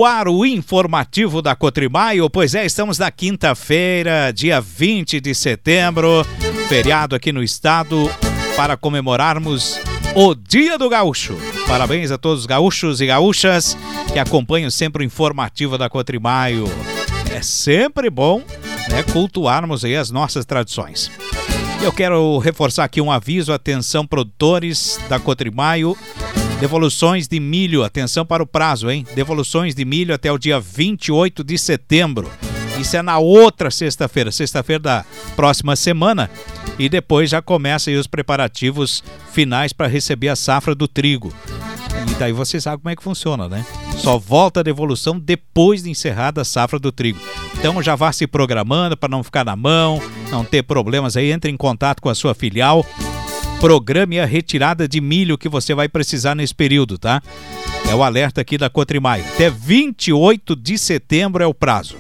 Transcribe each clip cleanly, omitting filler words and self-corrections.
No ar, o informativo da Cotrimaio. Pois é, estamos na quinta-feira, dia 20 de setembro, feriado aqui no estado, para comemorarmos o Dia do Gaúcho. Parabéns a todos os gaúchos e gaúchas que acompanham sempre o informativo da Cotrimaio. É sempre bom, né, cultuarmos aí as nossas tradições. Eu quero reforçar aqui um aviso, atenção produtores da Cotrimaio, devoluções de milho, atenção para o prazo, hein? Devoluções de milho até o dia 28 de setembro. Isso é na outra sexta-feira da próxima semana. E depois já começam aí os preparativos finais para receber a safra do trigo. E daí você sabe como é que funciona, né? Só volta a devolução depois de encerrada a safra do trigo. Então já vá se programando para não ficar na mão, não ter problemas aí. Entre em contato com a sua filial. Programe a retirada de milho que você vai precisar nesse período, tá? É o alerta aqui da Cotrimaio. Até 28 de setembro é o prazo.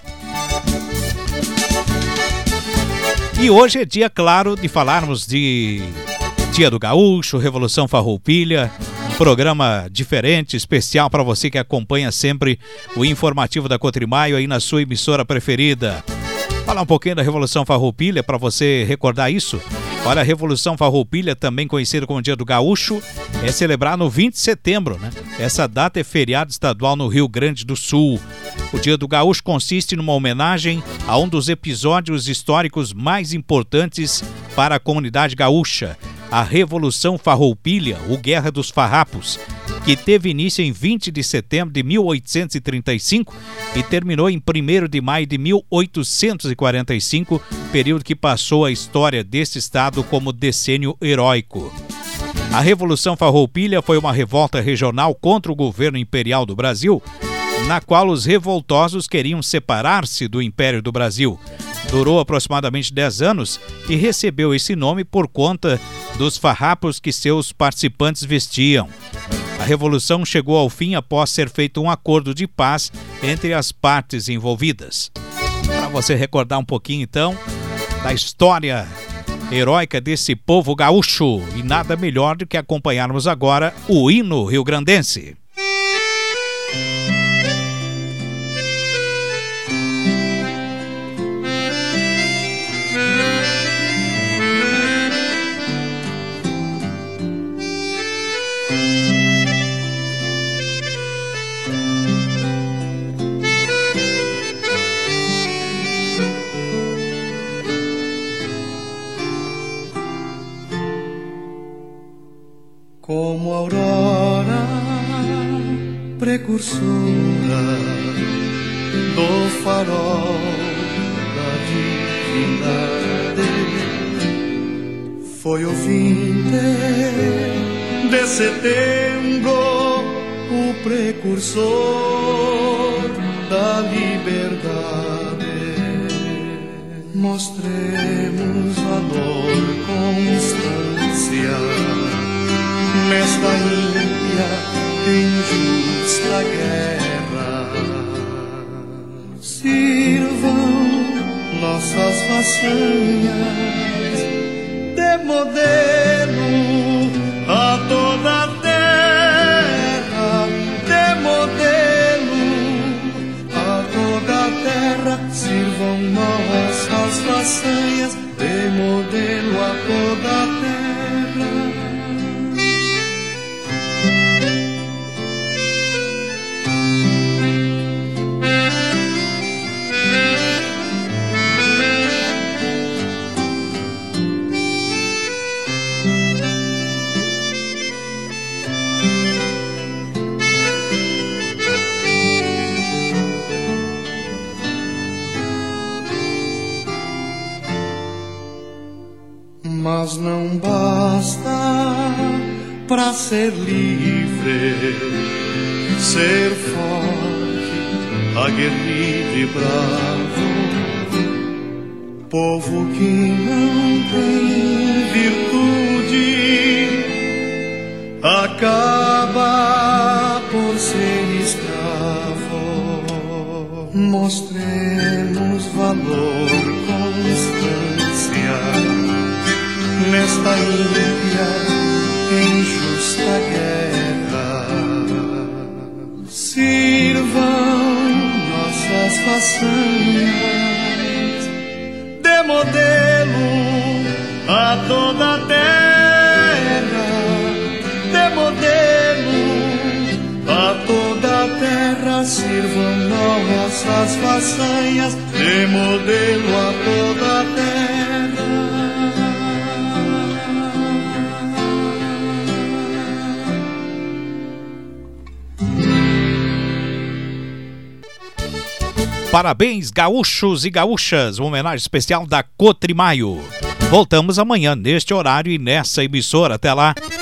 E hoje é dia, claro, de falarmos de Dia do Gaúcho, Revolução Farroupilha, um programa diferente, especial para você que acompanha sempre o informativo da Cotrimaio aí na sua emissora preferida. Falar um pouquinho da Revolução Farroupilha para você recordar isso. Olha, a Revolução Farroupilha, também conhecida como Dia do Gaúcho, é celebrada no 20 de setembro, né? Essa data é feriado estadual no Rio Grande do Sul. O Dia do Gaúcho consiste numa homenagem a um dos episódios históricos mais importantes para a comunidade gaúcha, a Revolução Farroupilha, ou Guerra dos Farrapos, que teve início em 20 de setembro de 1835 e terminou em 1º de maio de 1845, período que passou a história deste estado como decênio heróico. A Revolução Farroupilha foi uma revolta regional contra o governo imperial do Brasil, na qual os revoltosos queriam separar-se do Império do Brasil. Durou aproximadamente 10 anos e recebeu esse nome por conta dos farrapos que seus participantes vestiam. A revolução chegou ao fim após ser feito um acordo de paz entre as partes envolvidas. Para você recordar um pouquinho, então, da história heróica desse povo gaúcho, e nada melhor do que acompanharmos agora o hino rio-grandense. Como aurora precursora do farol da divindade, foi o 20 de setembro o precursor da liberdade. Mostremos valor, constância nesta ímpia e injusta guerra. Sirvam nossas façanhas de modelo a toda a terra, de modelo a toda a terra. Sirvam nossas façanhas de modelo a toda a terra. Mas não basta para ser livre, ser forte, aguerrido e bravo. Povo que não tem virtude acaba por ser escravo. Mostremos valor, constância nesta ímpia e injusta guerra. Sirvam façanhas, dê modelo a toda a terra, dê modelo a toda a terra, sirvam nossas façanhas, dê modelo a toda a terra. Parabéns, gaúchos e gaúchas, uma homenagem especial da Cotrimaio. Voltamos amanhã neste horário e nessa emissora. Até lá.